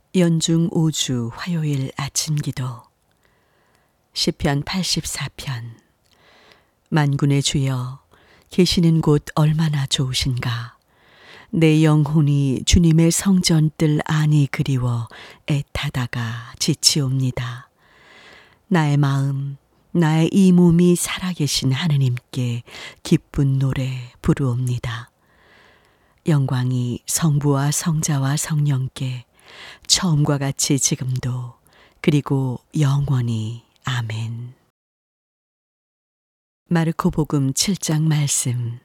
연중 5주 화요일 아침기도 시편 84편. 만군의 주여, 계시는 곳 얼마나 좋으신가. 내 영혼이 주님의 성전뜰 안이 그리워 애타다가 지치옵니다. 나의 마음, 나의 이 몸이 살아계신 하느님께 기쁜 노래 부르옵니다. 영광이 성부와 성자와 성령께 처음과 같이 지금도 그리고 영원히. 아멘. 마르코복음 7장 말씀.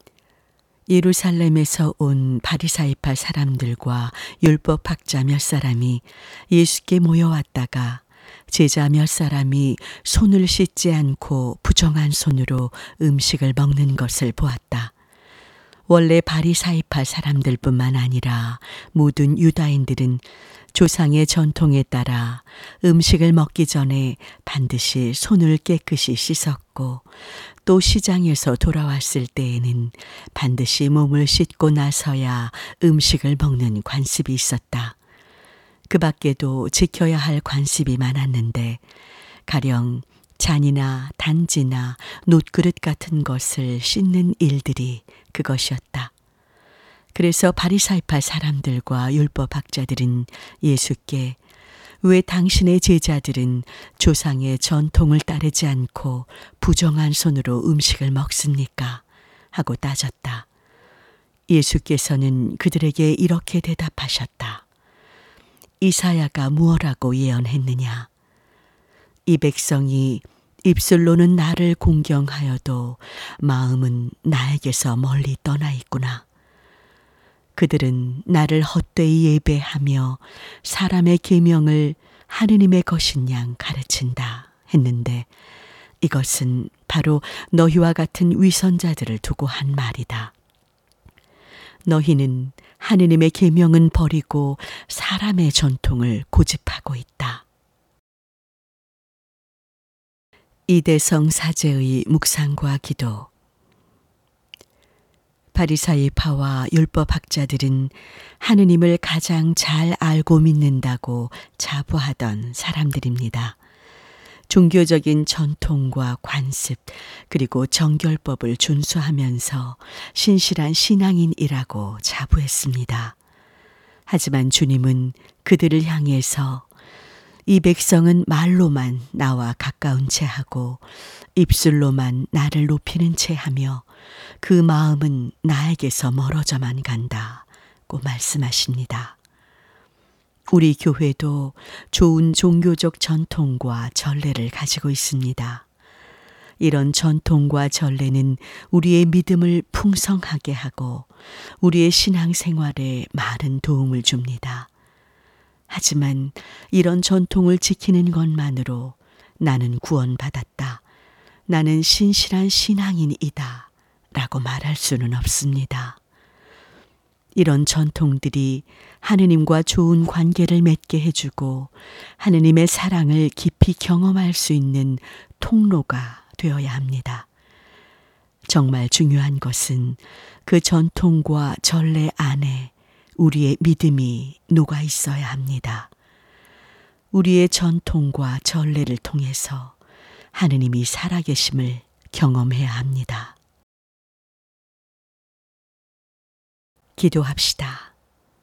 예루살렘에서 온 바리사이파 사람들과 율법학자 몇 사람이 예수께 모여왔다가 제자 몇 사람이 손을 씻지 않고 부정한 손으로 음식을 먹는 것을 보았다. 원래 바리사이파 사람들뿐만 아니라 모든 유다인들은 조상의 전통에 따라 음식을 먹기 전에 반드시 손을 깨끗이 씻었고, 또 시장에서 돌아왔을 때에는 반드시 몸을 씻고 나서야 음식을 먹는 관습이 있었다. 그 밖에도 지켜야 할 관습이 많았는데, 가령 잔이나 단지나 놋그릇 같은 것을 씻는 일들이 그것이었다. 그래서 바리사이파 사람들과 율법학자들은 예수께 왜 당신의 제자들은 조상의 전통을 따르지 않고 부정한 손으로 음식을 먹습니까? 하고 따졌다. 예수께서는 그들에게 이렇게 대답하셨다. 이사야가 무엇라고 예언했느냐? 이 백성이 입술로는 나를 공경하여도 마음은 나에게서 멀리 떠나 있구나. 그들은 나를 헛되이 예배하며 사람의 계명을 하느님의 것인 양 가르친다 했는데, 이것은 바로 너희와 같은 위선자들을 두고 한 말이다. 너희는 하느님의 계명은 버리고 사람의 전통을 고집하고 있다. 이대성 사제의 묵상과 기도. 바리사이파와 율법학자들은 하느님을 가장 잘 알고 믿는다고 자부하던 사람들입니다. 종교적인 전통과 관습 그리고 정결법을 준수하면서 신실한 신앙인이라고 자부했습니다. 하지만 주님은 그들을 향해서 이 백성은 말로만 나와 가까운 채 하고 입술로만 나를 높이는 채 하며 그 마음은 나에게서 멀어져만 간다고 말씀하십니다. 우리 교회도 좋은 종교적 전통과 전례를 가지고 있습니다. 이런 전통과 전례는 우리의 믿음을 풍성하게 하고 우리의 신앙생활에 많은 도움을 줍니다. 하지만 이런 전통을 지키는 것만으로 나는 구원받았다, 나는 신실한 신앙인이다 라고 말할 수는 없습니다. 이런 전통들이 하느님과 좋은 관계를 맺게 해주고 하느님의 사랑을 깊이 경험할 수 있는 통로가 되어야 합니다. 정말 중요한 것은 그 전통과 전례 안에 우리의 믿음이 녹아 있어야 합니다. 우리의 전통과 전례를 통해서 하느님이 살아계심을 경험해야 합니다. 기도합시다.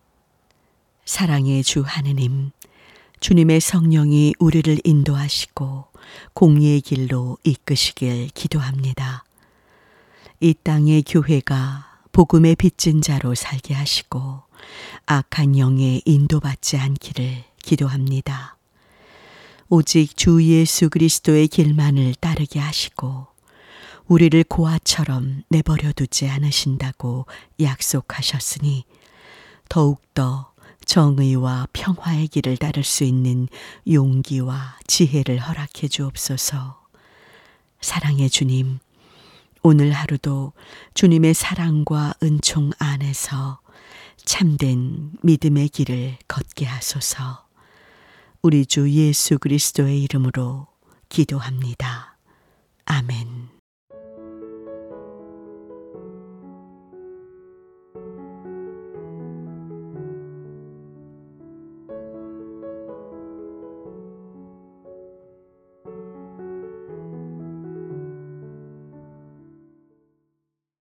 사랑의 주 하느님, 주님의 성령이 우리를 인도하시고 공의의 길로 이끄시길 기도합니다. 이 땅의 교회가 복음의 빚진 자로 살게 하시고 악한 영에 인도받지 않기를 기도합니다. 오직 주 예수 그리스도의 길만을 따르게 하시고 우리를 고아처럼 내버려 두지 않으신다고 약속하셨으니 더욱더 정의와 평화의 길을 따를 수 있는 용기와 지혜를 허락해 주옵소서. 사랑의 주님, 오늘 하루도 주님의 사랑과 은총 안에서 참된 믿음의 길을 걷게 하소서. 우리 주 예수 그리스도의 이름으로 기도합니다. 아멘.